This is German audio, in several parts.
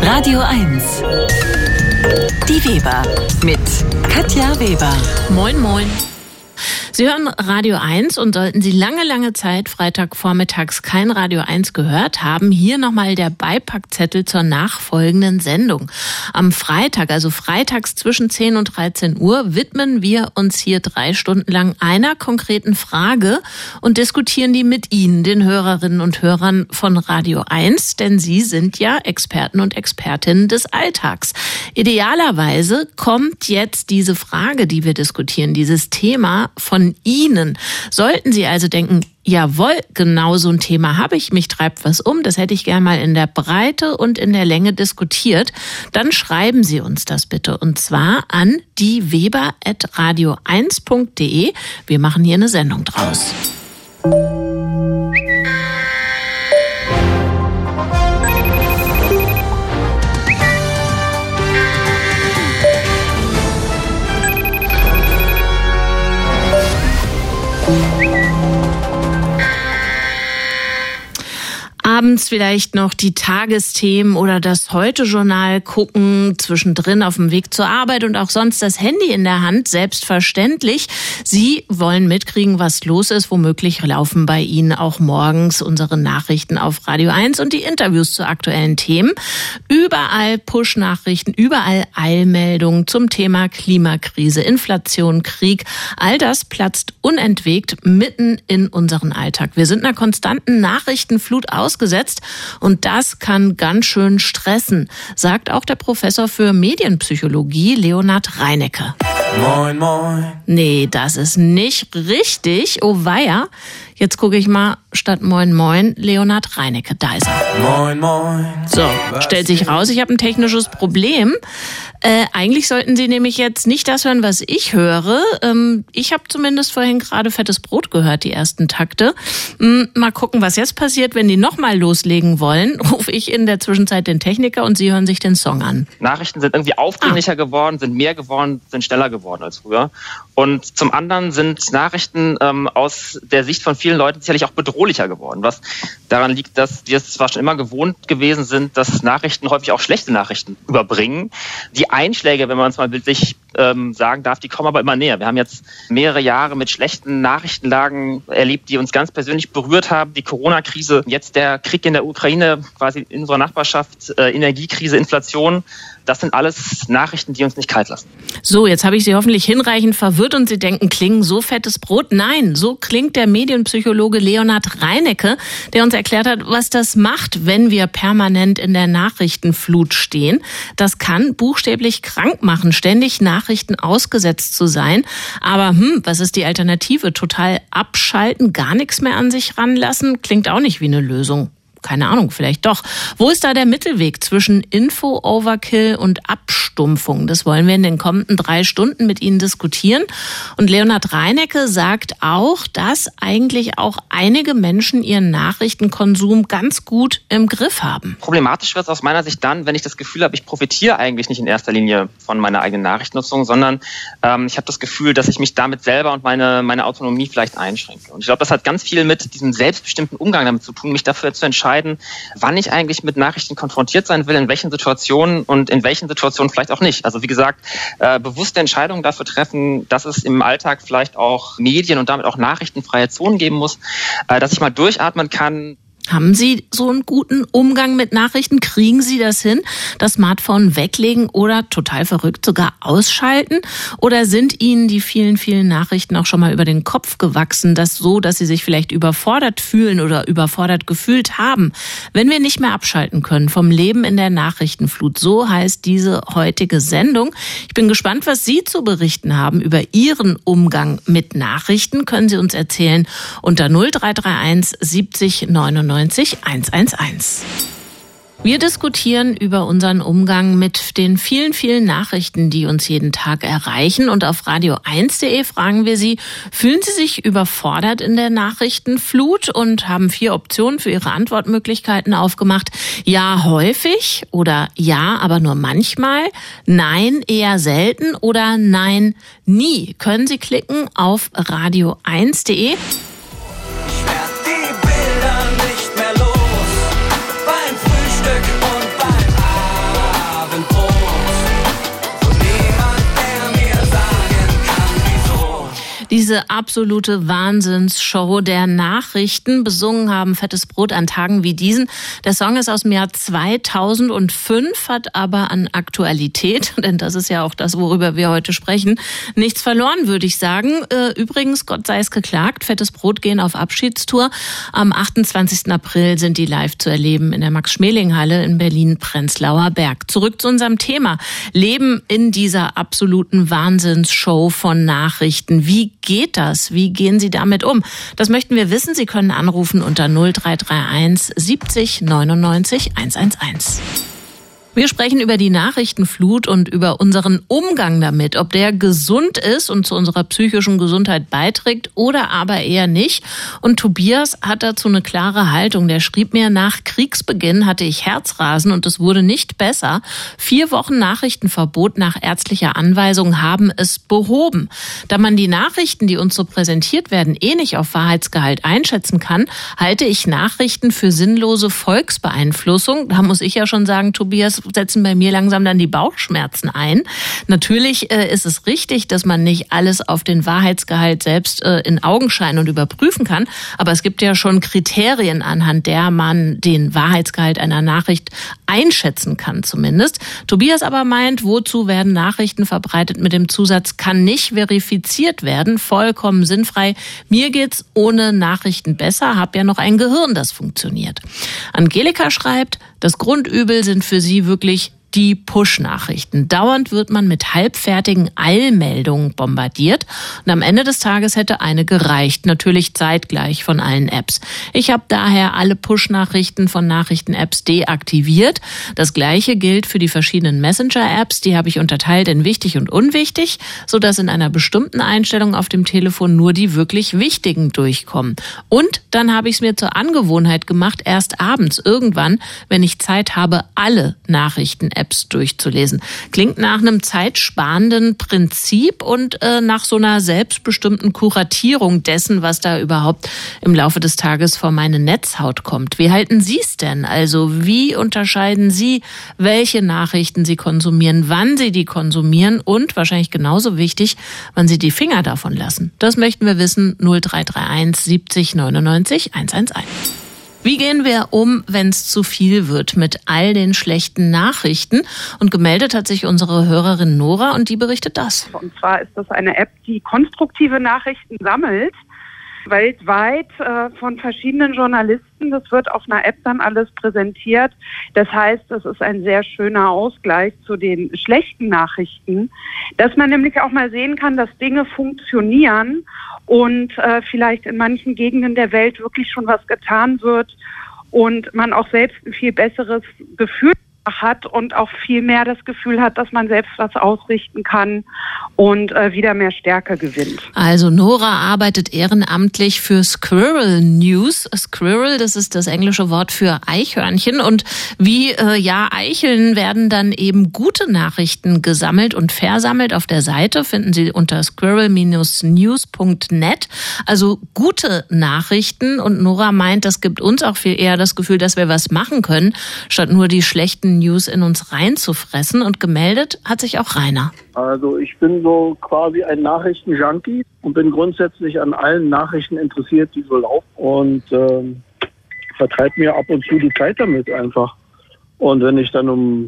Radio 1. Die Weber mit Katja Weber. Moin, moin. Sie hören Radio 1 und sollten Sie lange Zeit Freitagvormittags kein Radio 1 gehört haben, hier nochmal der Beipackzettel zur nachfolgenden Sendung. Am Freitag, also freitags zwischen 10 und 13 Uhr, widmen wir uns hier 3 Stunden lang einer konkreten Frage und diskutieren die mit Ihnen, den Hörerinnen und Hörern von Radio 1, denn Sie sind ja Experten und Expertinnen des Alltags. Idealerweise kommt jetzt diese Frage, die wir diskutieren, dieses Thema von Ihnen. Sollten Sie also denken, jawohl, genau so ein Thema habe ich, mich treibt was um, das hätte ich gerne mal in der Breite und in der Länge diskutiert, dann schreiben Sie uns das bitte und zwar an dieweber@radio1.de. Wir machen hier eine Sendung draus. Abends vielleicht noch die Tagesthemen oder das Heute-Journal gucken, zwischendrin auf dem Weg zur Arbeit und auch sonst das Handy in der Hand, selbstverständlich. Sie wollen mitkriegen, was los ist. Womöglich laufen bei Ihnen auch morgens unsere Nachrichten auf Radio 1 und die Interviews zu aktuellen Themen. Überall Push-Nachrichten, überall Eilmeldungen zum Thema Klimakrise, Inflation, Krieg. All das platzt unentwegt mitten in unseren Alltag. Wir sind einer konstanten Nachrichtenflut ausgesetzt und das kann ganz schön stressen, sagt auch der Professor für Medienpsychologie Leonhard Reinecke. Moin, moin. Nee, das ist nicht richtig. Oh weia. Jetzt gucke ich mal statt Moin, moin, Leonhard Reinecke. Da ist er. Moin, moin. So, stellt sich raus, ich habe ein technisches Problem. Eigentlich sollten Sie nämlich jetzt nicht das hören, was ich höre. Ich habe zumindest vorhin gerade Fettes Brot gehört, die ersten Takte. Mal gucken, was jetzt passiert. Wenn die nochmal loslegen wollen, rufe ich in der Zwischenzeit den Techniker und Sie hören sich den Song an. Nachrichten sind irgendwie aufdringlicher geworden, sind mehr geworden, sind schneller geworden als früher. Und zum anderen sind Nachrichten aus der Sicht von vielen Leuten sicherlich auch bedrohlicher geworden, was daran liegt, dass wir es zwar schon immer gewohnt gewesen sind, dass Nachrichten häufig auch schlechte Nachrichten überbringen. Die Einschläge, wenn man es mal bildlich sagen darf, die kommen aber immer näher. Wir haben jetzt mehrere Jahre mit schlechten Nachrichtenlagen erlebt, die uns ganz persönlich berührt haben. Die Corona-Krise, jetzt der Krieg in der Ukraine, quasi in unserer Nachbarschaft, Energiekrise, Inflation. Das sind alles Nachrichten, die uns nicht kalt lassen. So, jetzt habe ich Sie hoffentlich hinreichend verwirrt und Sie denken, klingen so fettes Brot? Nein, so klingt der Medienpsychologe Leonhard Reinecke, der uns erklärt hat, was das macht, wenn wir permanent in der Nachrichtenflut stehen. Das kann buchstäblich krank machen, ständig Nachrichten ausgesetzt zu sein. Aber was ist die Alternative? Total abschalten, gar nichts mehr an sich ranlassen? Klingt auch nicht wie eine Lösung. Keine Ahnung, vielleicht doch. Wo ist da der Mittelweg zwischen Info-Overkill und Abstumpfung? Das wollen wir in den kommenden 3 Stunden mit Ihnen diskutieren. Und Leonhard Reinecke sagt auch, dass eigentlich auch einige Menschen ihren Nachrichtenkonsum ganz gut im Griff haben. Problematisch wird es aus meiner Sicht dann, wenn ich das Gefühl habe, ich profitiere eigentlich nicht in erster Linie von meiner eigenen Nachrichtennutzung, sondern ich habe das Gefühl, dass ich mich damit selber und meine Autonomie vielleicht einschränke. Und ich glaube, das hat ganz viel mit diesem selbstbestimmten Umgang damit zu tun, mich dafür zu entscheiden, wann ich eigentlich mit Nachrichten konfrontiert sein will, in welchen Situationen und in welchen Situationen vielleicht auch nicht. Also wie gesagt, bewusste Entscheidungen dafür treffen, dass es im Alltag vielleicht auch Medien und damit auch nachrichtenfreie Zonen geben muss, dass ich mal durchatmen kann. Haben Sie so einen guten Umgang mit Nachrichten? Kriegen Sie das hin? Das Smartphone weglegen oder total verrückt sogar ausschalten? Oder sind Ihnen die vielen Nachrichten auch schon mal über den Kopf gewachsen, dass Sie sich vielleicht überfordert fühlen oder überfordert gefühlt haben? Wenn wir nicht mehr abschalten können vom Leben in der Nachrichtenflut, so heißt diese heutige Sendung. Ich bin gespannt, was Sie zu berichten haben über Ihren Umgang mit Nachrichten. Können Sie uns erzählen unter 0331 70 99 111. Wir diskutieren über unseren Umgang mit den vielen Nachrichten, die uns jeden Tag erreichen. Und auf radio1.de fragen wir Sie, fühlen Sie sich überfordert in der Nachrichtenflut? Und haben 4 Optionen für Ihre Antwortmöglichkeiten aufgemacht. Ja, häufig oder ja, aber nur manchmal. Nein, eher selten oder nein, nie. Können Sie klicken auf radio1.de. Diese absolute Wahnsinnsshow der Nachrichten. Besungen haben Fettes Brot an Tagen wie diesen. Der Song ist aus dem Jahr 2005, hat aber an Aktualität, denn das ist ja auch das, worüber wir heute sprechen, nichts verloren, würde ich sagen. Übrigens, Gott sei es geklagt, Fettes Brot gehen auf Abschiedstour. Am 28. April sind die live zu erleben in der Max-Schmeling-Halle in Berlin-Prenzlauer Berg. Zurück zu unserem Thema. Leben in dieser absoluten Wahnsinnsshow von Nachrichten. Wie geht das? Wie gehen Sie damit um? Das möchten wir wissen. Sie können anrufen unter 0331 70 99 111. Wir sprechen über die Nachrichtenflut und über unseren Umgang damit, ob der gesund ist und zu unserer psychischen Gesundheit beiträgt oder aber eher nicht. Und Tobias hat dazu eine klare Haltung. Der schrieb mir, nach Kriegsbeginn hatte ich Herzrasen und es wurde nicht besser. 4 Wochen Nachrichtenverbot nach ärztlicher Anweisung haben es behoben. Da man die Nachrichten, die uns so präsentiert werden, nicht auf Wahrheitsgehalt einschätzen kann, halte ich Nachrichten für sinnlose Volksbeeinflussung. Da muss ich ja schon sagen, Tobias, setzen bei mir langsam dann die Bauchschmerzen ein. Natürlich ist es richtig, dass man nicht alles auf den Wahrheitsgehalt selbst in Augenschein und überprüfen kann, aber es gibt ja schon Kriterien, anhand der man den Wahrheitsgehalt einer Nachricht einschätzen kann zumindest. Tobias aber meint, wozu werden Nachrichten verbreitet mit dem Zusatz, kann nicht verifiziert werden, vollkommen sinnfrei. Mir geht's ohne Nachrichten besser, hab ja noch ein Gehirn, das funktioniert. Angelika schreibt, das Grundübel sind für sie wirklich die Push-Nachrichten. Dauernd wird man mit halbfertigen Eilmeldungen bombardiert und am Ende des Tages hätte eine gereicht, natürlich zeitgleich von allen Apps. Ich habe daher alle Push-Nachrichten von Nachrichten-Apps deaktiviert. Das Gleiche gilt für die verschiedenen Messenger-Apps, die habe ich unterteilt in wichtig und unwichtig, sodass in einer bestimmten Einstellung auf dem Telefon nur die wirklich wichtigen durchkommen. Und dann habe ich es mir zur Angewohnheit gemacht, erst abends irgendwann, wenn ich Zeit habe, alle Nachrichten-Apps durchzulesen. Klingt nach einem zeitsparenden Prinzip und nach so einer selbstbestimmten Kuratierung dessen, was da überhaupt im Laufe des Tages vor meine Netzhaut kommt. Wie halten Sie es denn? Also wie unterscheiden Sie, welche Nachrichten Sie konsumieren, wann Sie die konsumieren und, wahrscheinlich genauso wichtig, wann Sie die Finger davon lassen? Das möchten wir wissen. 0331 70 99 111. Wie gehen wir um, wenn es zu viel wird mit all den schlechten Nachrichten? Und gemeldet hat sich unsere Hörerin Nora und die berichtet das. Und zwar ist das eine App, die konstruktive Nachrichten sammelt, weltweit von verschiedenen Journalisten. Das wird auf einer App dann alles präsentiert. Das heißt, es ist ein sehr schöner Ausgleich zu den schlechten Nachrichten, dass man nämlich auch mal sehen kann, dass Dinge funktionieren und vielleicht in manchen Gegenden der Welt wirklich schon was getan wird und man auch selbst ein viel besseres Gefühl hat und auch viel mehr das Gefühl hat, dass man selbst was ausrichten kann und wieder mehr Stärke gewinnt. Also Nora arbeitet ehrenamtlich für Squirrel News. Squirrel, das ist das englische Wort für Eichhörnchen. Und wie Eicheln werden dann eben gute Nachrichten gesammelt und versammelt. Auf der Seite finden Sie unter squirrel-news.net. Also gute Nachrichten. Und Nora meint, das gibt uns auch viel eher das Gefühl, dass wir was machen können, statt nur die schlechten News in uns reinzufressen. Und gemeldet hat sich auch Rainer. Also ich bin so quasi ein Nachrichtenjunkie und bin grundsätzlich an allen Nachrichten interessiert, die so laufen. Und vertreibe mir ab und zu die Zeit damit einfach. Und wenn ich dann um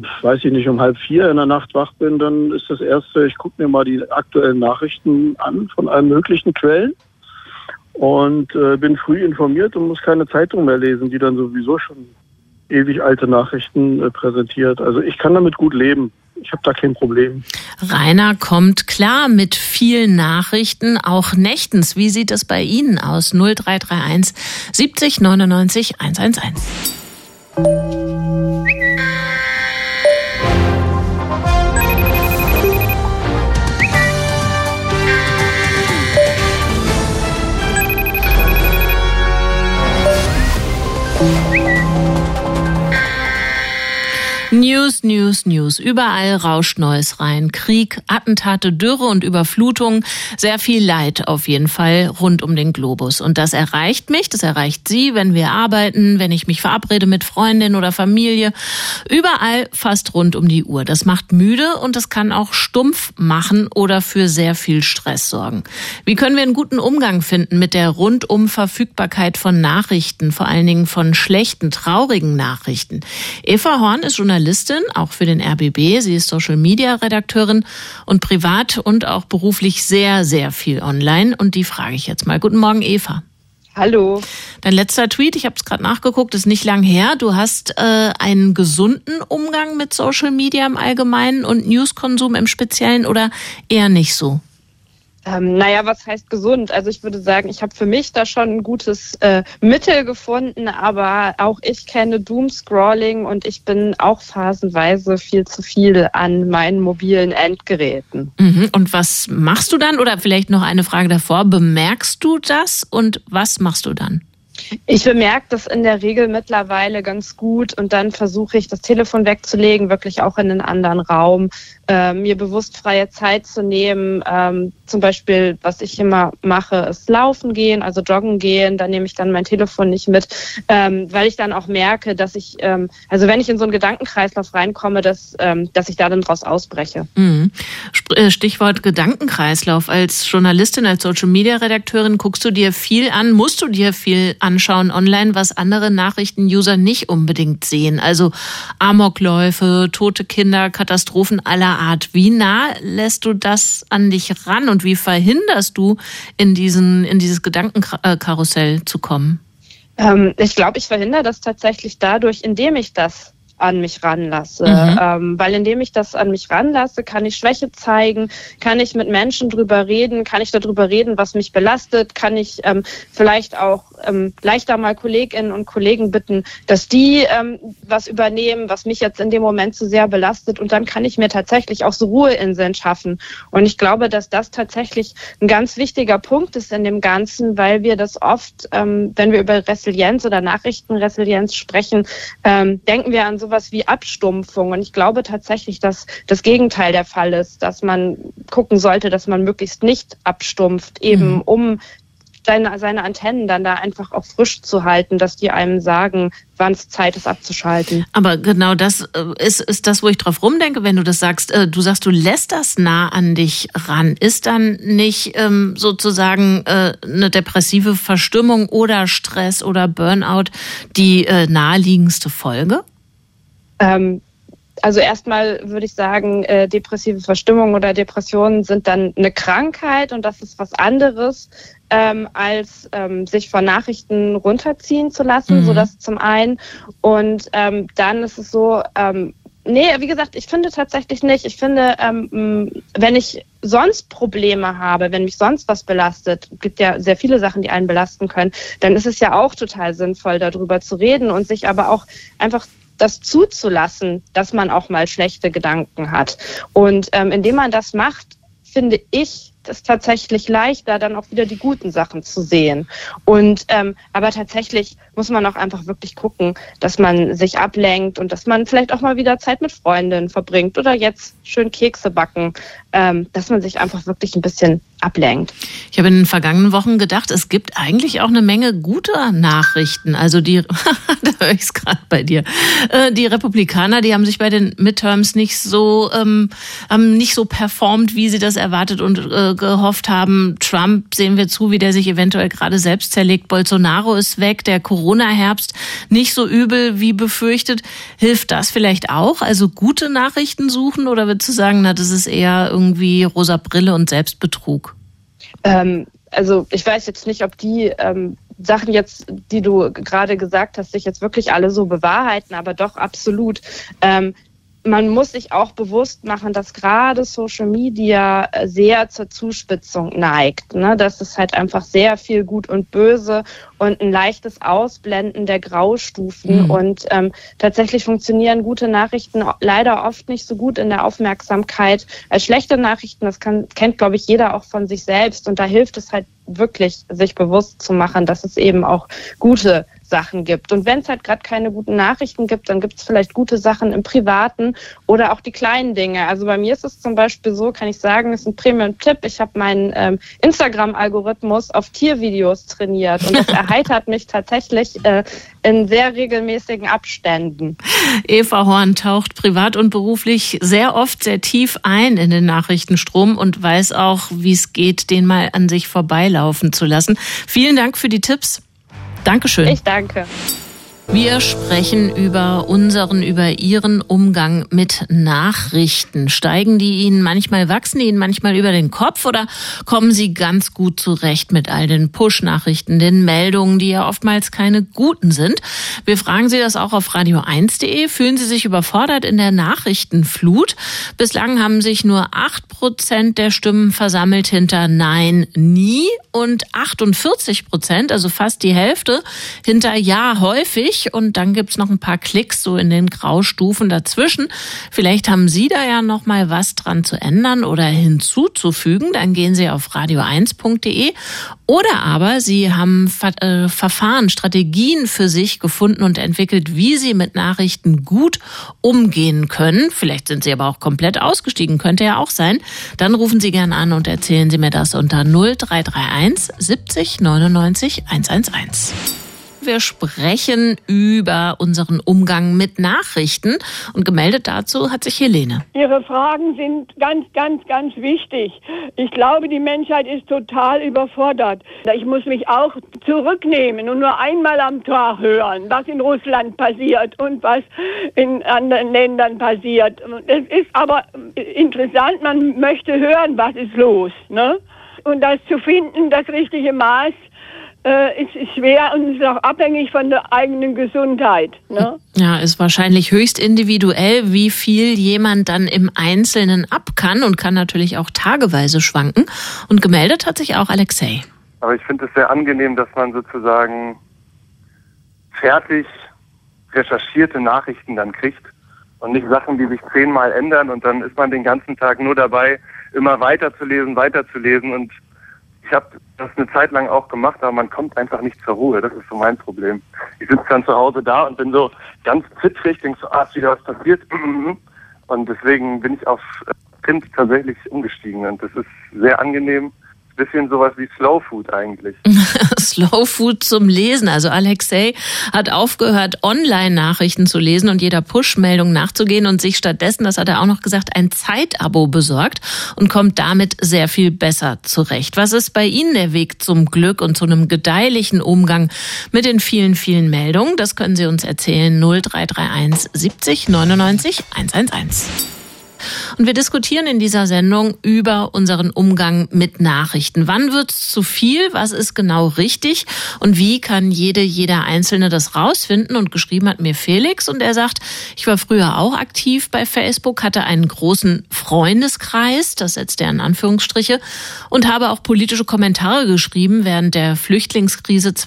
3:30 in der Nacht wach bin, dann ist das Erste, ich gucke mir mal die aktuellen Nachrichten an von allen möglichen Quellen. Und bin früh informiert und muss keine Zeitung mehr lesen, die dann sowieso schon ewig alte Nachrichten präsentiert. Also ich kann damit gut leben. Ich habe da kein Problem. Rainer kommt klar mit vielen Nachrichten, auch nächtens. Wie sieht es bei Ihnen aus? 0331 70 99 111. News. Überall rauscht Neues rein. Krieg, Attentate, Dürre und Überflutung. Sehr viel Leid auf jeden Fall rund um den Globus. Und das erreicht mich, das erreicht Sie, wenn wir arbeiten, wenn ich mich verabrede mit Freundin oder Familie. Überall fast rund um die Uhr. Das macht müde und das kann auch stumpf machen oder für sehr viel Stress sorgen. Wie können wir einen guten Umgang finden mit der rundum Verfügbarkeit von Nachrichten, vor allen Dingen von schlechten, traurigen Nachrichten? Eva Horn ist Journalistin, auch für den RBB. Sie ist Social-Media-Redakteurin und privat und auch beruflich sehr, sehr viel online. Und die frage ich jetzt mal. Guten Morgen, Eva. Hallo. Dein letzter Tweet, ich habe es gerade nachgeguckt, ist nicht lang her. Du hast einen gesunden Umgang mit Social Media im Allgemeinen und Newskonsum im Speziellen oder eher nicht so? Was heißt gesund? Also ich würde sagen, ich habe für mich da schon ein gutes Mittel gefunden, aber auch ich kenne Doomscrolling und ich bin auch phasenweise viel zu viel an meinen mobilen Endgeräten. Und was machst du dann? Oder vielleicht noch eine Frage davor, bemerkst du das und was machst du dann? Ich bemerke das in der Regel mittlerweile ganz gut und dann versuche ich, das Telefon wegzulegen, wirklich auch in einen anderen Raum, mir bewusst freie Zeit zu nehmen. Zum Beispiel, was ich immer mache, ist laufen gehen, also joggen gehen. Da nehme ich dann mein Telefon nicht mit, weil ich dann auch merke, dass ich, wenn ich in so einen Gedankenkreislauf reinkomme, dass ich da dann draus ausbreche. Stichwort Gedankenkreislauf. Als Journalistin, als Social-Media-Redakteurin guckst du dir viel an, musst du dir viel anschauen online, was andere Nachrichten-User nicht unbedingt sehen. Also Amokläufe, tote Kinder, Katastrophen aller Art. Wie nah lässt du das an dich ran und wie verhinderst du, in dieses Gedankenkarussell zu kommen? Ich glaube, ich verhindere das tatsächlich dadurch, indem ich das an mich ranlasse. Weil indem ich das an mich ranlasse, kann ich Schwäche zeigen, kann ich mit Menschen drüber reden, kann ich darüber reden, was mich belastet, kann ich vielleicht auch leichter mal Kolleginnen und Kollegen bitten, dass die was übernehmen, was mich jetzt in dem Moment zu sehr belastet, und dann kann ich mir tatsächlich auch so Ruheinseln schaffen. Und ich glaube, dass das tatsächlich ein ganz wichtiger Punkt ist in dem Ganzen, weil wir das oft, wenn wir über Resilienz oder Nachrichtenresilienz sprechen, denken wir an sowas wie Abstumpfung. Und ich glaube tatsächlich, dass das Gegenteil der Fall ist, dass man gucken sollte, dass man möglichst nicht abstumpft, eben um seine Antennen dann da einfach auch frisch zu halten, dass die einem sagen, wann es Zeit ist abzuschalten. Aber genau das ist das, wo ich drauf rumdenke, wenn du das sagst. Du sagst, du lässt das nah an dich ran. Ist dann nicht sozusagen eine depressive Verstimmung oder Stress oder Burnout die naheliegendste Folge? Also erstmal würde ich sagen, depressive Verstimmung oder Depressionen sind dann eine Krankheit und das ist was anderes, als sich von Nachrichten runterziehen zu lassen, so das zum einen. Und dann ist es so, wie gesagt, ich finde tatsächlich nicht. Ich finde, wenn ich sonst Probleme habe, wenn mich sonst was belastet, gibt ja sehr viele Sachen, die einen belasten können, dann ist es ja auch total sinnvoll, darüber zu reden und sich aber auch einfach das zuzulassen, dass man auch mal schlechte Gedanken hat. Und indem man das macht, finde ich, es tatsächlich leichter, dann auch wieder die guten Sachen zu sehen. Und aber tatsächlich muss man auch einfach wirklich gucken, dass man sich ablenkt und dass man vielleicht auch mal wieder Zeit mit Freundinnen verbringt oder jetzt schön Kekse backen, dass man sich einfach wirklich ein bisschen ablenkt. Ich habe in den vergangenen Wochen gedacht, es gibt eigentlich auch eine Menge guter Nachrichten. Also da höre ich es gerade bei dir. Die Republikaner, die haben sich bei den Midterms nicht so performt, wie sie das erwartet und gehofft haben. Trump, sehen wir zu, wie der sich eventuell gerade selbst zerlegt. Bolsonaro ist weg, der Corona-Herbst nicht so übel wie befürchtet. Hilft das vielleicht auch? Also gute Nachrichten suchen oder würdest du sagen, das ist eher irgendwie rosa Brille und Selbstbetrug? Also ich weiß jetzt nicht, ob die Sachen jetzt, die du gerade gesagt hast, sich jetzt wirklich alle so bewahrheiten, aber doch absolut. Man muss sich auch bewusst machen, dass gerade Social Media sehr zur Zuspitzung neigt, ne? Das ist halt einfach sehr viel Gut und Böse und ein leichtes Ausblenden der Graustufen. Und tatsächlich funktionieren gute Nachrichten leider oft nicht so gut in der Aufmerksamkeit als schlechte Nachrichten. Das kennt, glaube ich, jeder auch von sich selbst. Und da hilft es halt wirklich, sich bewusst zu machen, dass es eben auch gute Sachen gibt. Und wenn es halt gerade keine guten Nachrichten gibt, dann gibt es vielleicht gute Sachen im Privaten oder auch die kleinen Dinge. Also bei mir ist es zum Beispiel so, kann ich sagen, ist ein Premium-Tipp. Ich habe meinen Instagram-Algorithmus auf Tiervideos trainiert und das erheitert mich tatsächlich in sehr regelmäßigen Abständen. Eva Horn taucht privat und beruflich sehr oft sehr tief ein in den Nachrichtenstrom und weiß auch, wie es geht, den mal an sich vorbeilaufen zu lassen. Vielen Dank für die Tipps. Dankeschön. Ich danke. Wir sprechen über Ihren Umgang mit Nachrichten. Wachsen die Ihnen manchmal über den Kopf oder kommen Sie ganz gut zurecht mit all den Push-Nachrichten, den Meldungen, die ja oftmals keine guten sind? Wir fragen Sie das auch auf radio1.de. Fühlen Sie sich überfordert in der Nachrichtenflut? Bislang haben sich nur 8% der Stimmen versammelt hinter Nein, nie und 48%, also fast die Hälfte, hinter Ja, häufig. Und dann gibt's noch ein paar Klicks so in den Graustufen dazwischen. Vielleicht haben Sie da ja noch mal was dran zu ändern oder hinzuzufügen. Dann gehen Sie auf radio1.de. Oder aber Sie haben Verfahren, Strategien für sich gefunden und entwickelt, wie Sie mit Nachrichten gut umgehen können. Vielleicht sind Sie aber auch komplett ausgestiegen, könnte ja auch sein. Dann rufen Sie gerne an und erzählen Sie mir das unter 0331 70 99 111. Wir sprechen über unseren Umgang mit Nachrichten und gemeldet dazu hat sich Helene. Ihre Fragen sind ganz, ganz, ganz wichtig. Ich glaube, die Menschheit ist total überfordert. Ich muss mich auch zurücknehmen und nur einmal am Tag hören, was in Russland passiert und was in anderen Ländern passiert. Es ist aber interessant, man möchte hören, was ist los, ne? Und das zu finden, das richtige Maß, ist schwer und ist auch abhängig von der eigenen Gesundheit. Ne? Ja, ist wahrscheinlich höchst individuell, wie viel jemand dann im Einzelnen ab kann und kann natürlich auch tageweise schwanken. Und gemeldet hat sich auch Alexei. Aber ich finde es sehr angenehm, dass man sozusagen fertig recherchierte Nachrichten dann kriegt und nicht Sachen, die sich 10-mal ändern und dann ist man den ganzen Tag nur dabei, immer weiterzulesen und ich habe das eine Zeit lang auch gemacht, aber man kommt einfach nicht zur Ruhe. Das ist so mein Problem. Ich sitze dann zu Hause da und bin so ganz zittrig, denke so, ist wieder was passiert. Und deswegen bin ich auf Print tatsächlich umgestiegen und das ist sehr angenehm. Bisschen sowas wie Slow Food eigentlich. Slow Food zum Lesen. Also Alexei hat aufgehört, Online-Nachrichten zu lesen und jeder Push-Meldung nachzugehen und sich stattdessen, das hat er auch noch gesagt, ein Zeitabo besorgt und kommt damit sehr viel besser zurecht. Was ist bei Ihnen der Weg zum Glück und zu einem gedeihlichen Umgang mit den vielen, vielen Meldungen? Das können Sie uns erzählen. 0331 70 99 111. Und wir diskutieren in dieser Sendung über unseren Umgang mit Nachrichten. Wann wird's zu viel? Was ist genau richtig? Und wie kann jeder Einzelne das rausfinden? Und geschrieben hat mir Felix und er sagt, ich war früher auch aktiv bei Facebook, hatte einen großen Freundeskreis, das setzt er in Anführungsstriche, und habe auch politische Kommentare geschrieben während der Flüchtlingskrise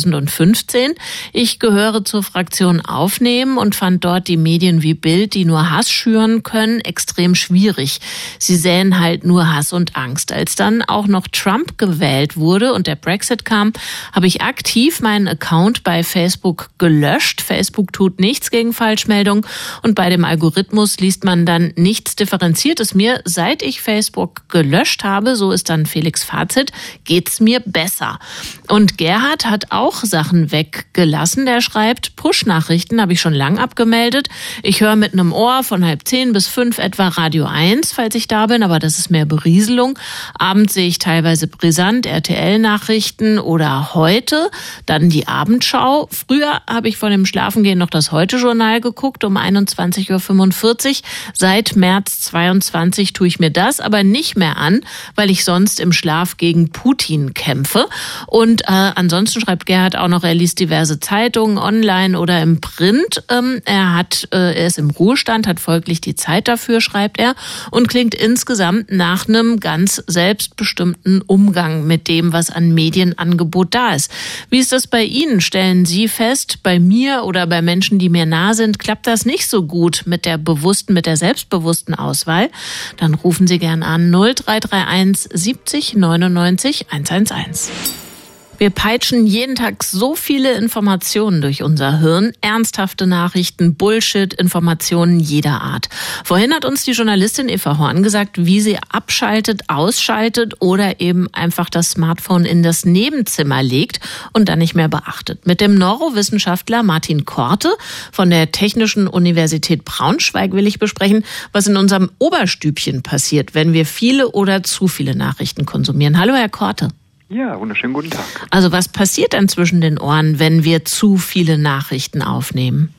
2015. Ich gehöre zur Fraktion Aufnehmen und fand dort die Medien wie Bild, die nur Hass schüren können, extrem schwierig. Sie säen halt nur Hass und Angst. Als dann auch noch Trump gewählt wurde und der Brexit kam, habe ich aktiv meinen Account bei Facebook gelöscht. Facebook tut nichts gegen Falschmeldungen und bei dem Algorithmus liest man dann nichts Differenziertes mehr. Seit ich Facebook gelöscht habe, so ist dann Felix Fazit, geht's mir besser. Und Gerhard hat auch Sachen weggelassen. Der schreibt, Push-Nachrichten habe ich schon lang abgemeldet. Ich höre mit einem Ohr von 4:30 bis 5 etwa Radio 1, falls ich da bin, aber das ist mehr Berieselung. Abends sehe ich teilweise brisant RTL-Nachrichten oder Heute, dann die Abendschau. Früher habe ich vor dem Schlafengehen noch das Heute-Journal geguckt um 21:45 Uhr. Seit März 22 tue ich mir das aber nicht mehr an, weil ich sonst im Schlaf gegen Putin kämpfe. Und ansonsten schreibt Gerhard auch noch, er liest diverse Zeitungen online oder im Print. Er ist im Ruhestand, hat folglich die Zeit dafür, schreibt er, und klingt insgesamt nach einem ganz selbstbestimmten Umgang mit dem, was an Medienangebot da ist. Wie ist das bei Ihnen? Stellen Sie fest, bei mir oder bei Menschen, die mir nah sind, klappt das nicht so gut mit der selbstbewussten Auswahl? Dann rufen Sie gern an 0331 70 99 111. Wir peitschen jeden Tag so viele Informationen durch unser Hirn. Ernsthafte Nachrichten, Bullshit, Informationen jeder Art. Vorhin hat uns die Journalistin Eva Horn gesagt, wie sie abschaltet, ausschaltet oder eben einfach das Smartphone in das Nebenzimmer legt und dann nicht mehr beachtet. Mit dem Neurowissenschaftler Martin Korte von der Technischen Universität Braunschweig will ich besprechen, was in unserem Oberstübchen passiert, wenn wir viele oder zu viele Nachrichten konsumieren. Hallo, Herr Korte. Ja, wunderschönen guten Tag. Also was passiert dann zwischen den Ohren, wenn wir zu viele Nachrichten aufnehmen?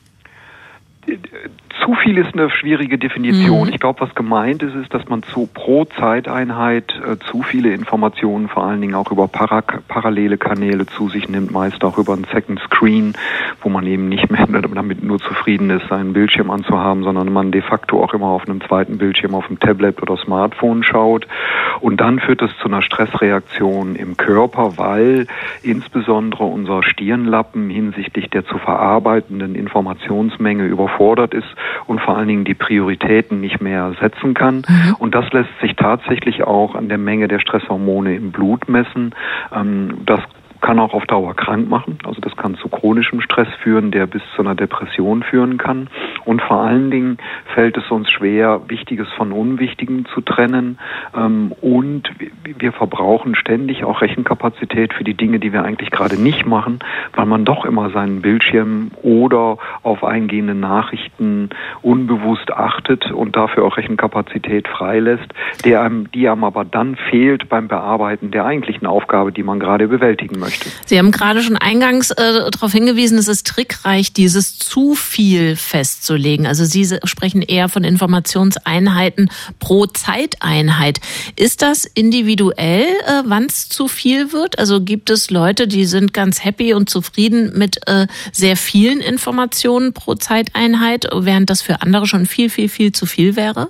Zu viel ist eine schwierige Definition. Ich glaube, was gemeint ist, dass man pro Zeiteinheit zu viele Informationen, vor allen Dingen auch über parallele Kanäle zu sich nimmt, meist auch über einen Second Screen, wo man eben nicht mehr damit nur zufrieden ist, seinen Bildschirm anzuhaben, sondern man de facto auch immer auf einem zweiten Bildschirm, auf dem Tablet oder Smartphone schaut. Und dann führt es zu einer Stressreaktion im Körper, weil insbesondere unser Stirnlappen hinsichtlich der zu verarbeitenden Informationsmenge überfordert ist und vor allen Dingen die Prioritäten nicht mehr setzen kann. Und das lässt sich tatsächlich auch an der Menge der Stresshormone im Blut messen. Das kann auch auf Dauer krank machen. Also das kann zu chronischem Stress führen, der bis zu einer Depression führen kann. Und vor allen Dingen fällt es uns schwer, Wichtiges von Unwichtigem zu trennen. Und wir verbrauchen ständig auch Rechenkapazität für die Dinge, die wir eigentlich gerade nicht machen, weil man doch immer seinen Bildschirm oder auf eingehende Nachrichten unbewusst achtet und dafür auch Rechenkapazität freilässt, die einem aber dann fehlt beim Bearbeiten der eigentlichen Aufgabe, die man gerade bewältigen möchte. Sie haben gerade schon eingangs darauf hingewiesen, es ist trickreich, dieses zu viel festzulegen. Also Sie sprechen eher von Informationseinheiten pro Zeiteinheit. Ist das individuell, wann es zu viel wird? Also gibt es Leute, die sind ganz happy und zufrieden mit sehr vielen Informationen pro Zeiteinheit, während das für andere schon viel, viel, viel zu viel wäre?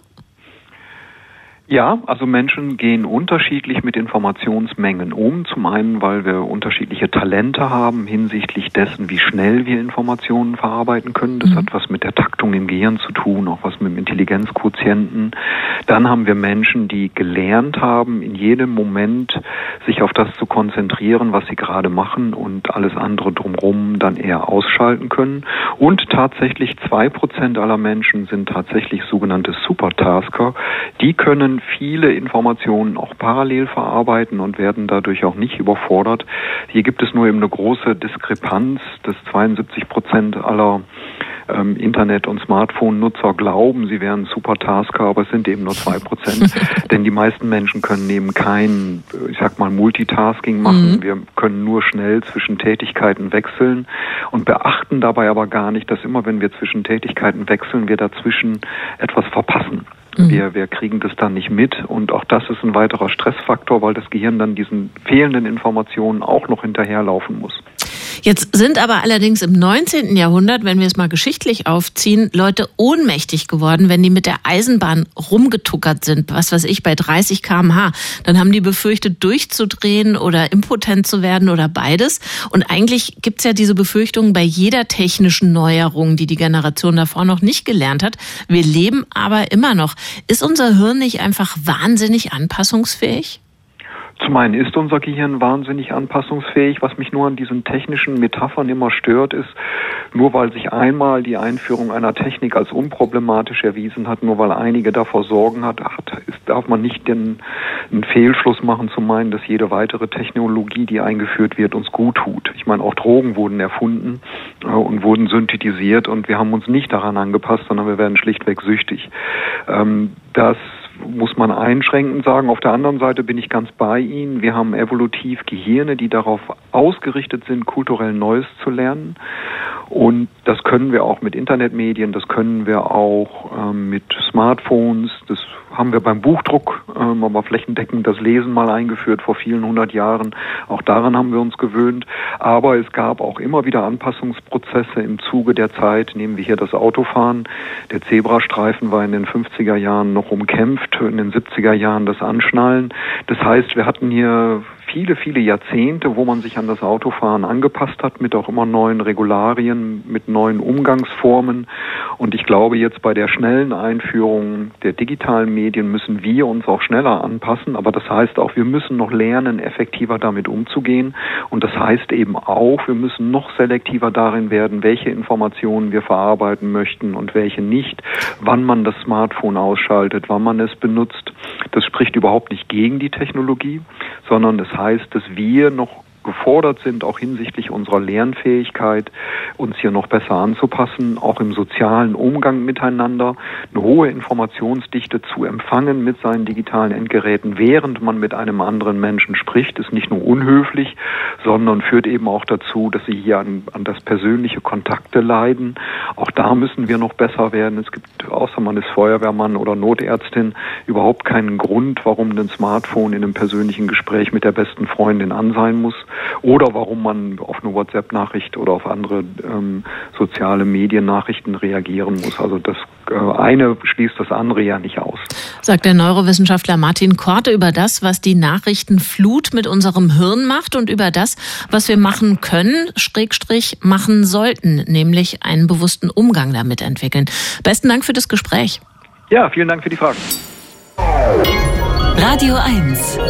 Ja, also Menschen gehen unterschiedlich mit Informationsmengen um. Zum einen, weil wir unterschiedliche Talente haben hinsichtlich dessen, wie schnell wir Informationen verarbeiten können. Das hat was mit der Taktung im Gehirn zu tun, auch was mit dem Intelligenzquotienten. Dann haben wir Menschen, die gelernt haben, in jedem Moment sich auf das zu konzentrieren, was sie gerade machen und alles andere drumherum dann eher ausschalten können. Und tatsächlich 2% aller Menschen sind tatsächlich sogenannte Supertasker. Die können viele Informationen auch parallel verarbeiten und werden dadurch auch nicht überfordert. Hier gibt es nur eben eine große Diskrepanz, dass 72% aller Internet- und Smartphone-Nutzer glauben, sie wären Supertasker, aber es sind eben nur 2%. Denn die meisten Menschen können eben kein, Multitasking machen. Wir können nur schnell zwischen Tätigkeiten wechseln und beachten dabei aber gar nicht, dass immer, wenn wir zwischen Tätigkeiten wechseln, wir dazwischen etwas verpassen. Wir kriegen das dann nicht mit und auch das ist ein weiterer Stressfaktor, weil das Gehirn dann diesen fehlenden Informationen auch noch hinterherlaufen muss. Jetzt sind aber allerdings im 19. Jahrhundert, wenn wir es mal geschichtlich aufziehen, Leute ohnmächtig geworden, wenn die mit der Eisenbahn rumgetuckert sind, was weiß ich, bei 30 km/h. Dann haben die befürchtet, durchzudrehen oder impotent zu werden oder beides. Und eigentlich gibt's ja diese Befürchtung bei jeder technischen Neuerung, die die Generation davor noch nicht gelernt hat. Wir leben aber immer noch. Ist unser Hirn nicht einfach wahnsinnig anpassungsfähig? Zum einen ist unser Gehirn wahnsinnig anpassungsfähig. Was mich nur an diesen technischen Metaphern immer stört, ist, nur weil sich einmal die Einführung einer Technik als unproblematisch erwiesen hat, nur weil einige davor Sorgen darf man nicht einen Fehlschluss machen zu meinen, dass jede weitere Technologie, die eingeführt wird, uns gut tut. Ich meine, auch Drogen wurden erfunden und wurden synthetisiert und wir haben uns nicht daran angepasst, sondern wir werden schlichtweg süchtig. Das muss man einschränkend sagen. Auf der anderen Seite bin ich ganz bei Ihnen. Wir haben evolutiv Gehirne, die darauf ausgerichtet sind, kulturell Neues zu lernen. Und das können wir auch mit Internetmedien, das können wir auch mit Smartphones, das haben wir beim Buchdruck, aber flächendeckend das Lesen mal eingeführt vor vielen 100 Jahren. Auch daran haben wir uns gewöhnt. Aber es gab auch immer wieder Anpassungsprozesse im Zuge der Zeit. Nehmen wir hier das Autofahren. Der Zebrastreifen war in den 50er Jahren noch umkämpft, in den 70er Jahren das Anschnallen. Das heißt, wir hatten hier viele, viele Jahrzehnte, wo man sich an das Autofahren angepasst hat, mit auch immer neuen Regularien, mit neuen Umgangsformen. Und ich glaube, jetzt bei der schnellen Einführung der digitalen Medien müssen wir uns auch schneller anpassen. Aber das heißt auch, wir müssen noch lernen, effektiver damit umzugehen. Und das heißt eben auch, wir müssen noch selektiver darin werden, welche Informationen wir verarbeiten möchten und welche nicht, wann man das Smartphone ausschaltet, wann man es benutzt. Das spricht überhaupt nicht gegen die Technologie, sondern das heißt, dass wir noch gefordert sind, auch hinsichtlich unserer Lernfähigkeit, uns hier noch besser anzupassen, auch im sozialen Umgang miteinander, eine hohe Informationsdichte zu empfangen mit seinen digitalen Endgeräten, während man mit einem anderen Menschen spricht, ist nicht nur unhöflich, sondern führt eben auch dazu, dass sie hier an das persönliche Kontakte leiden. Auch da müssen wir noch besser werden. Es gibt, außer man ist Feuerwehrmann oder Notärztin, überhaupt keinen Grund, warum ein Smartphone in einem persönlichen Gespräch mit der besten Freundin an sein muss. Oder warum man auf eine WhatsApp-Nachricht oder auf andere soziale Mediennachrichten reagieren muss. Also das eine schließt das andere ja nicht aus. Sagt der Neurowissenschaftler Martin Korte über das, was die Nachrichtenflut mit unserem Hirn macht und über das, was wir machen können, / machen sollten, nämlich einen bewussten Umgang damit entwickeln. Besten Dank für das Gespräch. Ja, vielen Dank für die Fragen. Radio 1.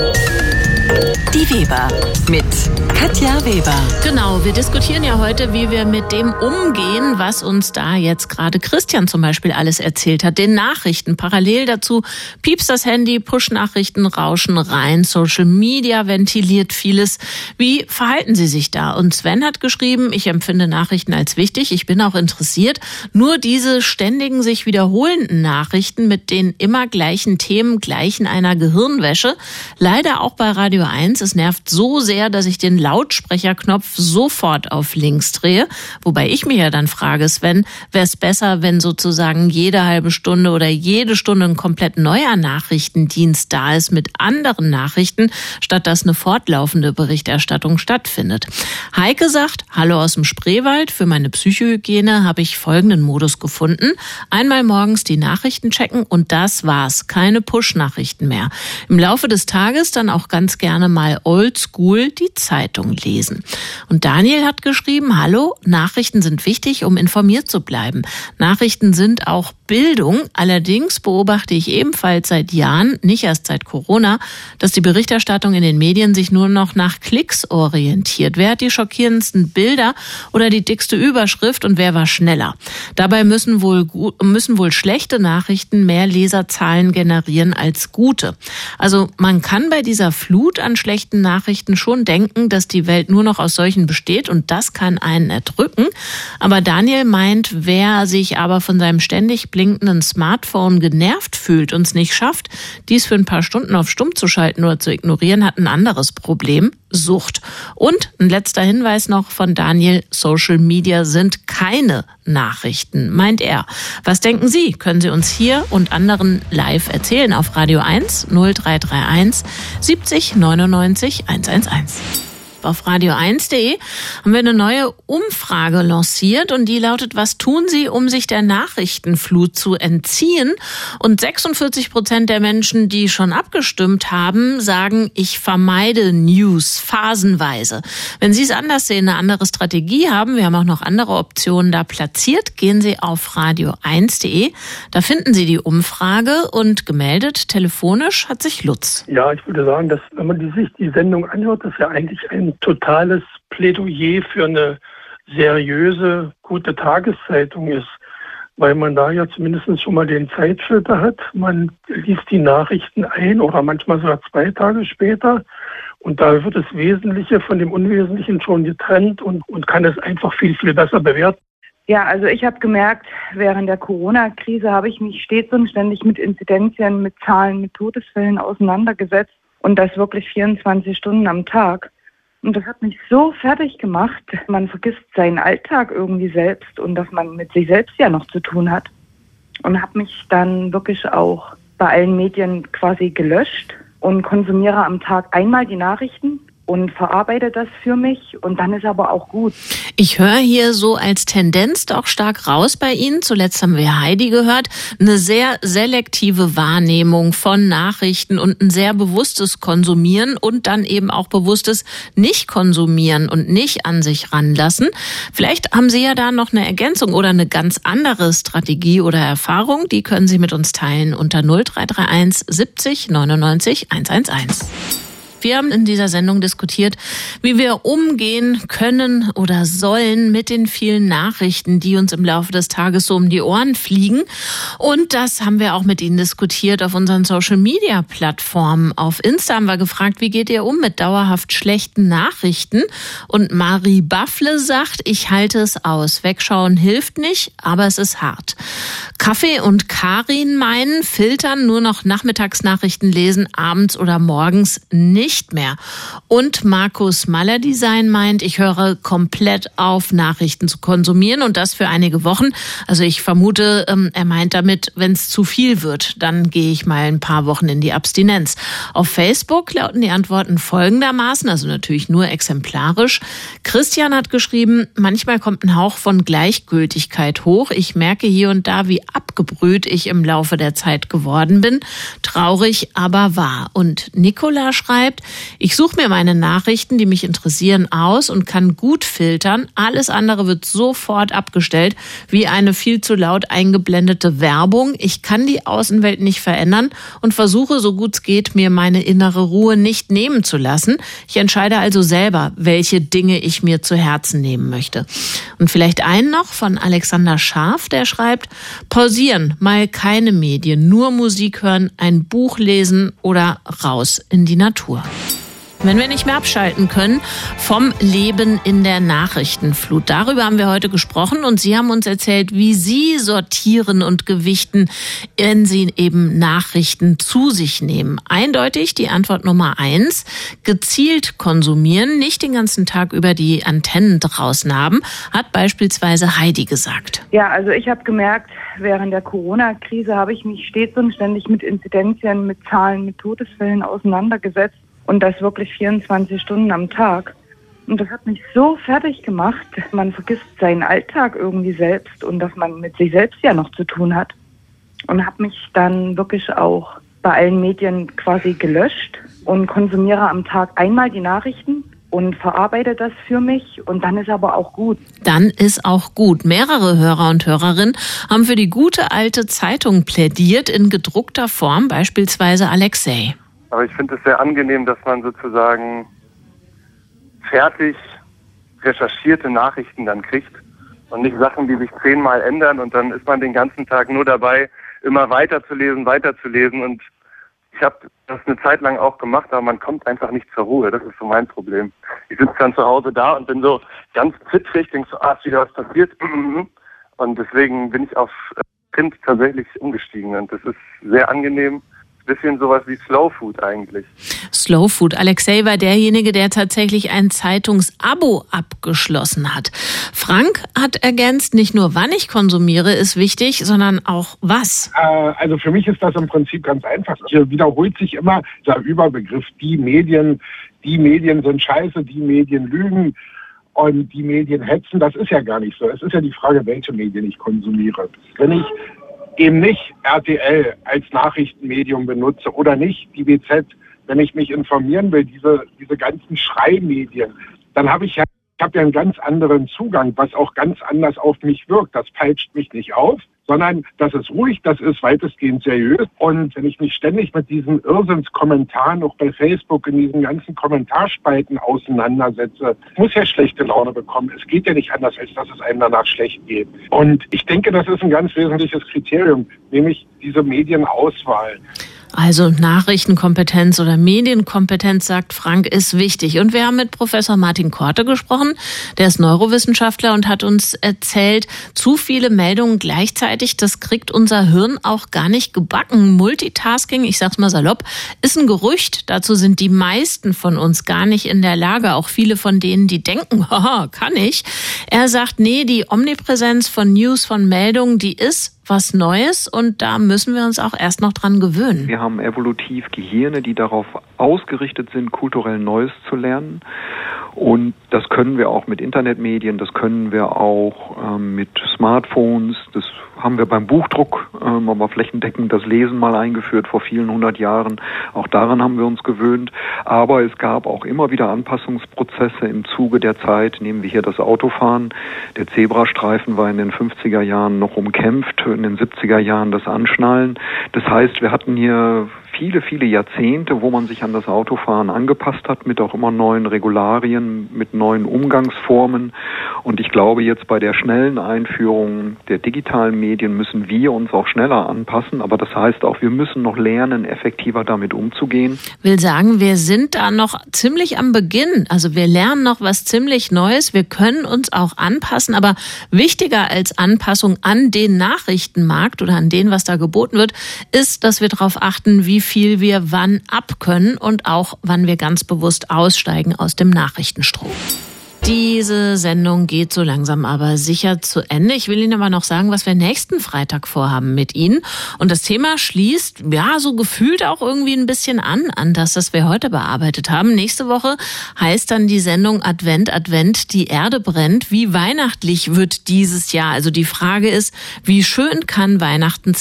Die Weber mit Katja Weber. Genau, wir diskutieren ja heute, wie wir mit dem umgehen, was uns da jetzt gerade Christian zum Beispiel alles erzählt hat. Den Nachrichten. Parallel dazu piepst das Handy, Push-Nachrichten rauschen rein, Social Media ventiliert vieles. Wie verhalten Sie sich da? Und Sven hat geschrieben, ich empfinde Nachrichten als wichtig, ich bin auch interessiert. Nur diese ständigen, sich wiederholenden Nachrichten mit den immer gleichen Themen gleichen einer Gehirnwäsche. Leider auch bei Radio 1. Es nervt so sehr, dass ich den Lautsprecherknopf sofort auf links drehe. Wobei ich mich ja dann frage, Sven, wäre es besser, wenn sozusagen jede halbe Stunde oder jede Stunde ein komplett neuer Nachrichtendienst da ist mit anderen Nachrichten, statt dass eine fortlaufende Berichterstattung stattfindet. Heike sagt, hallo aus dem Spreewald, für meine Psychohygiene habe ich folgenden Modus gefunden. Einmal morgens die Nachrichten checken und das war's. Keine Push-Nachrichten mehr. Im Laufe des Tages dann auch ganz gerne mal oldschool die Zeitung lesen. Und Daniel hat geschrieben, hallo, Nachrichten sind wichtig, um informiert zu bleiben. Nachrichten sind auch Bildung. Allerdings beobachte ich ebenfalls seit Jahren, nicht erst seit Corona, dass die Berichterstattung in den Medien sich nur noch nach Klicks orientiert. Wer hat die schockierendsten Bilder oder die dickste Überschrift und wer war schneller? Dabei müssen wohl schlechte Nachrichten mehr Leserzahlen generieren als gute. Also man kann bei dieser Flut an schlechten Nachrichten schon denken, dass die Welt nur noch aus solchen besteht und das kann einen erdrücken. Aber Daniel meint, wer sich aber von seinem ständig blinkenden Smartphone genervt fühlt und es nicht schafft, dies für ein paar Stunden auf stumm zu schalten oder zu ignorieren, hat ein anderes Problem, Sucht. Und ein letzter Hinweis noch von Daniel, Social Media sind keine Nachrichten, meint er. Was denken Sie? Können Sie uns hier und anderen live erzählen auf Radio 1 0331 70 99 111. Auf radio1.de haben wir eine neue Umfrage lanciert und die lautet, was tun Sie, um sich der Nachrichtenflut zu entziehen? Und 46% der Menschen, die schon abgestimmt haben, sagen, ich vermeide News phasenweise. Wenn Sie es anders sehen, eine andere Strategie haben, wir haben auch noch andere Optionen da platziert, gehen Sie auf radio1.de. Da finden Sie die Umfrage und gemeldet telefonisch hat sich Lutz. Ja, ich würde sagen, dass wenn man sich die Sendung anhört, das ist ja eigentlich ein totales Plädoyer für eine seriöse, gute Tageszeitung ist, weil man da ja zumindest schon mal den Zeitfilter hat. Man liest die Nachrichten ein oder manchmal sogar 2 Tage später und da wird das Wesentliche von dem Unwesentlichen schon getrennt und kann es einfach viel, viel besser bewerten. Ja, also ich habe gemerkt, während der Corona-Krise habe ich mich stets und ständig mit Inzidenzien, mit Zahlen, mit Todesfällen auseinandergesetzt und das wirklich 24 Stunden am Tag. Und das hat mich so fertig gemacht. Man vergisst seinen Alltag irgendwie selbst und dass man mit sich selbst ja noch zu tun hat. Und habe mich dann wirklich auch bei allen Medien quasi gelöscht und konsumiere am Tag einmal die Nachrichten und verarbeite das für mich und dann ist aber auch gut. Ich höre hier so als Tendenz doch stark raus bei Ihnen. Zuletzt haben wir Heidi gehört. Eine sehr selektive Wahrnehmung von Nachrichten und ein sehr bewusstes Konsumieren und dann eben auch bewusstes Nicht-Konsumieren und nicht an sich ranlassen. Vielleicht haben Sie ja da noch eine Ergänzung oder eine ganz andere Strategie oder Erfahrung. Die können Sie mit uns teilen unter 0331 70 99 111. Wir haben in dieser Sendung diskutiert, wie wir umgehen können oder sollen mit den vielen Nachrichten, die uns im Laufe des Tages so um die Ohren fliegen. Und das haben wir auch mit Ihnen diskutiert auf unseren Social-Media-Plattformen. Auf Insta haben wir gefragt, wie geht ihr um mit dauerhaft schlechten Nachrichten? Und Marie Baffle sagt, ich halte es aus. Wegschauen hilft nicht, aber es ist hart. Kaffee und Karin meinen, filtern, nur noch Nachmittagsnachrichten lesen, abends oder morgens nicht mehr. Und Markus Malerdesign meint, ich höre komplett auf, Nachrichten zu konsumieren und das für einige Wochen. Also ich vermute, er meint damit, wenn es zu viel wird, dann gehe ich mal ein paar Wochen in die Abstinenz. Auf Facebook lauten die Antworten folgendermaßen, also natürlich nur exemplarisch. Christian hat geschrieben, manchmal kommt ein Hauch von Gleichgültigkeit hoch. Ich merke hier und da, wie abgebrüht ich im Laufe der Zeit geworden bin. Traurig, aber wahr. Und Nicola schreibt, ich suche mir meine Nachrichten, die mich interessieren, aus und kann gut filtern. Alles andere wird sofort abgestellt, wie eine viel zu laut eingeblendete Werbung. Ich kann die Außenwelt nicht verändern und versuche, so gut es geht, mir meine innere Ruhe nicht nehmen zu lassen. Ich entscheide also selber, welche Dinge ich mir zu Herzen nehmen möchte. Und vielleicht einen noch von Alexander Scharf, der schreibt, pausieren, mal keine Medien, nur Musik hören, ein Buch lesen oder raus in die Natur. Wenn wir nicht mehr abschalten können, vom Leben in der Nachrichtenflut. Darüber haben wir heute gesprochen und Sie haben uns erzählt, wie Sie sortieren und gewichten, wenn Sie eben Nachrichten zu sich nehmen. Eindeutig die Antwort Nummer 1, gezielt konsumieren, nicht den ganzen Tag über die Antennen draußen haben, hat beispielsweise Heidi gesagt. Ja, also ich habe gemerkt, während der Corona-Krise habe ich mich stets und ständig mit Inzidenzien, mit Zahlen, mit Todesfällen auseinandergesetzt. Und das wirklich 24 Stunden am Tag. Und das hat mich so fertig gemacht. Man vergisst seinen Alltag irgendwie selbst und dass man mit sich selbst ja noch zu tun hat. Und habe mich dann wirklich auch bei allen Medien quasi gelöscht und konsumiere am Tag einmal die Nachrichten und verarbeite das für mich und dann ist aber auch gut. Dann ist auch gut. Mehrere Hörer und Hörerinnen haben für die gute alte Zeitung plädiert in gedruckter Form, beispielsweise Alexei. Aber ich finde es sehr angenehm, dass man sozusagen fertig recherchierte Nachrichten dann kriegt und nicht Sachen, die sich 10-mal ändern und dann ist man den ganzen Tag nur dabei, immer weiterzulesen. Und ich habe das eine Zeit lang auch gemacht, aber man kommt einfach nicht zur Ruhe. Das ist so mein Problem. Ich sitze dann zu Hause da und bin so ganz zittrig, denke so, ist wieder was passiert. Und deswegen bin ich auf Print tatsächlich umgestiegen und das ist sehr angenehm. Bisschen sowas wie Slow Food eigentlich. Slow Food. Alexei war derjenige, der tatsächlich ein Zeitungsabo abgeschlossen hat. Frank hat ergänzt, nicht nur wann ich konsumiere ist wichtig, sondern auch was. Also für mich ist das im Prinzip ganz einfach. Hier wiederholt sich immer der Überbegriff, die Medien sind scheiße, die Medien lügen und die Medien hetzen. Das ist ja gar nicht so. Es ist ja die Frage, welche Medien ich konsumiere. Wenn ich eben nicht RTL als Nachrichtenmedium benutze oder nicht die WZ, wenn ich mich informieren will, diese ganzen Schreimedien, dann habe ich ja einen ganz anderen Zugang, was auch ganz anders auf mich wirkt. Das peitscht mich nicht auf, sondern das ist ruhig, das ist weitestgehend seriös. Und wenn ich mich ständig mit diesen Irrsinnskommentaren auch bei Facebook in diesen ganzen Kommentarspalten auseinandersetze, muss ja schlechte Laune bekommen. Es geht ja nicht anders, als dass es einem danach schlecht geht. Und ich denke, das ist ein ganz wesentliches Kriterium, nämlich diese Medienauswahl. Also Nachrichtenkompetenz oder Medienkompetenz, sagt Frank, ist wichtig. Und wir haben mit Professor Martin Korte gesprochen, der ist Neurowissenschaftler und hat uns erzählt, zu viele Meldungen gleichzeitig, das kriegt unser Hirn auch gar nicht gebacken. Multitasking, ich sag's mal salopp, ist ein Gerücht. Dazu sind die meisten von uns gar nicht in der Lage. Auch viele von denen, die denken, haha, kann ich. Er sagt, nee, die Omnipräsenz von News, von Meldungen, die ist was Neues und da müssen wir uns auch erst noch dran gewöhnen. Wir haben evolutiv Gehirne, die darauf ausgerichtet sind, kulturell Neues zu lernen. Und das können wir auch mit Internetmedien, das können wir auch mit Smartphones, das haben wir beim Buchdruck, aber flächendeckend das Lesen mal eingeführt vor vielen 100 Jahren. Auch daran haben wir uns gewöhnt. Aber es gab auch immer wieder Anpassungsprozesse im Zuge der Zeit. Nehmen wir hier das Autofahren. Der Zebrastreifen war in den 50er Jahren noch umkämpft, in den 70er Jahren das Anschnallen. Das heißt, wir hatten hier viele Jahrzehnte, wo man sich an das Autofahren angepasst hat, mit auch immer neuen Regularien, mit neuen Umgangsformen. Und ich glaube, jetzt bei der schnellen Einführung der digitalen Medien müssen wir uns auch schneller anpassen. Aber das heißt auch, wir müssen noch lernen, effektiver damit umzugehen. Will sagen, wir sind da noch ziemlich am Beginn. Also wir lernen noch was ziemlich Neues. Wir können uns auch anpassen. Aber wichtiger als Anpassung an den Nachrichtenmarkt oder an den, was da geboten wird, ist, dass wir darauf achten, wie viel wir wann abkönnen und auch wann wir ganz bewusst aussteigen aus dem Nachrichtenstrom. Diese Sendung geht so langsam aber sicher zu Ende. Ich will Ihnen aber noch sagen, was wir nächsten Freitag vorhaben mit Ihnen. Und das Thema schließt, ja, so gefühlt auch irgendwie ein bisschen an das, was wir heute bearbeitet haben. Nächste Woche heißt dann die Sendung Advent, Advent, die Erde brennt. Wie weihnachtlich wird dieses Jahr? Also die Frage ist, wie schön kann Weihnachten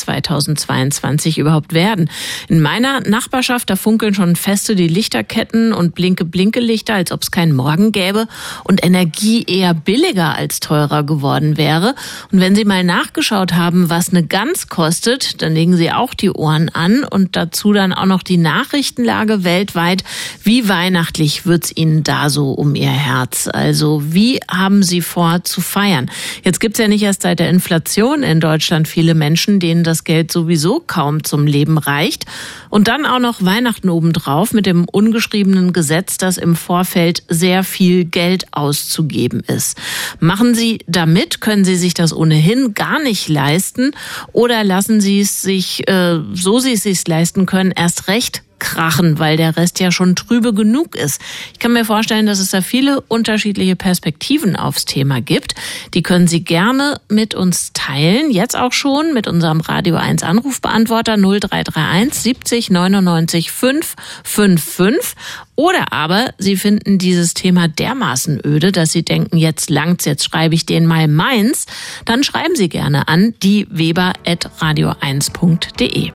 2022 überhaupt werden? In meiner Nachbarschaft, da funkeln schon feste die Lichterketten und Blinke-Blinke-Lichter, als ob es keinen Morgen gäbe. Und Energie eher billiger als teurer geworden wäre. Und wenn Sie mal nachgeschaut haben, was eine Gans kostet, dann legen Sie auch die Ohren an und dazu dann auch noch die Nachrichtenlage weltweit. Wie weihnachtlich wird's Ihnen da so um Ihr Herz? Also wie haben Sie vor zu feiern? Jetzt gibt's ja nicht erst seit der Inflation in Deutschland viele Menschen, denen das Geld sowieso kaum zum Leben reicht. Und dann auch noch Weihnachten obendrauf mit dem ungeschriebenen Gesetz, dass im Vorfeld sehr viel Geld auszugeben ist. Machen Sie damit, können Sie sich das ohnehin gar nicht leisten oder lassen Sie es sich, so Sie es sich leisten können, erst recht krachen, weil der Rest ja schon trübe genug ist. Ich kann mir vorstellen, dass es da viele unterschiedliche Perspektiven aufs Thema gibt. Die können Sie gerne mit uns teilen, jetzt auch schon mit unserem Radio 1 Anrufbeantworter 0331 70 99 555. Oder aber Sie finden dieses Thema dermaßen öde, dass Sie denken, jetzt langt's, jetzt schreibe ich denen mal meins. Dann schreiben Sie gerne an dieweber@radio1.de.